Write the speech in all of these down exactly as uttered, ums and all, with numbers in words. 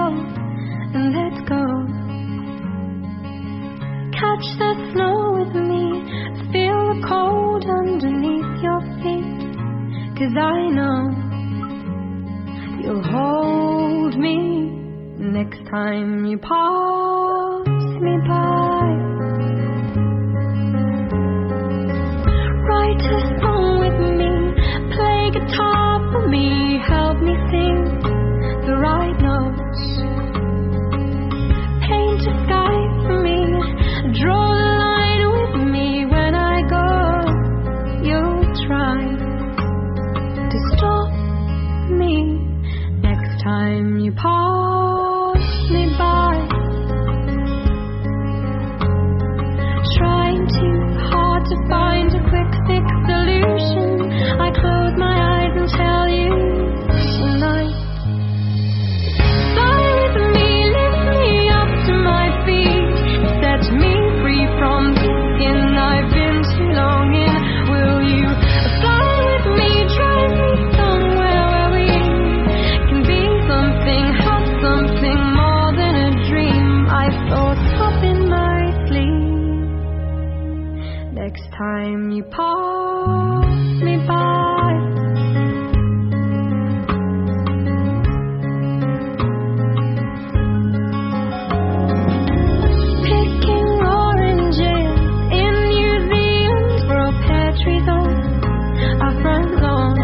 and let's go. Catch the snow with me, feel the cold underneath your feet, 'cause I know you'll hold me next time you pass me by. Write a song with me, play guitar for me, help me sing the right notes. Paint a sky for me, draw the line with me. When I go, you'll try to stop me next time you pass me by. Trying too hard to find a quick fix solution, I close my eyes and tell you tonight. Fly with me, lift me up to my feet, set me free from the skin I've been too long in. Will you fly with me, drive me somewhere where we can be something, have something more than a dream I thought up in my sleep. Next time you pass me by. Picking oranges in New Zealand for a pear tree zone, our front lawn.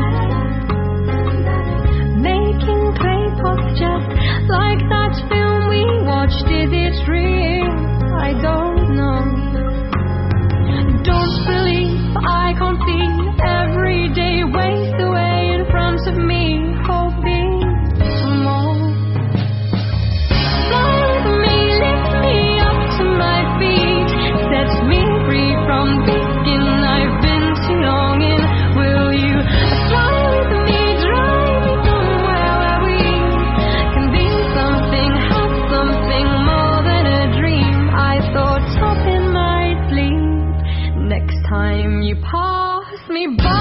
Making clay pots just like that film we watched. Is it real? I don't know. Don't believe I can't see every day waste away in front of me, hoping for more. Fly with me, lift me up to my feet, set me free from the skin I've been too long in. Will you fly with me, drive me somewhere where we can be something, have something more than a dream I thought up in my sleep. Next time you pass me by.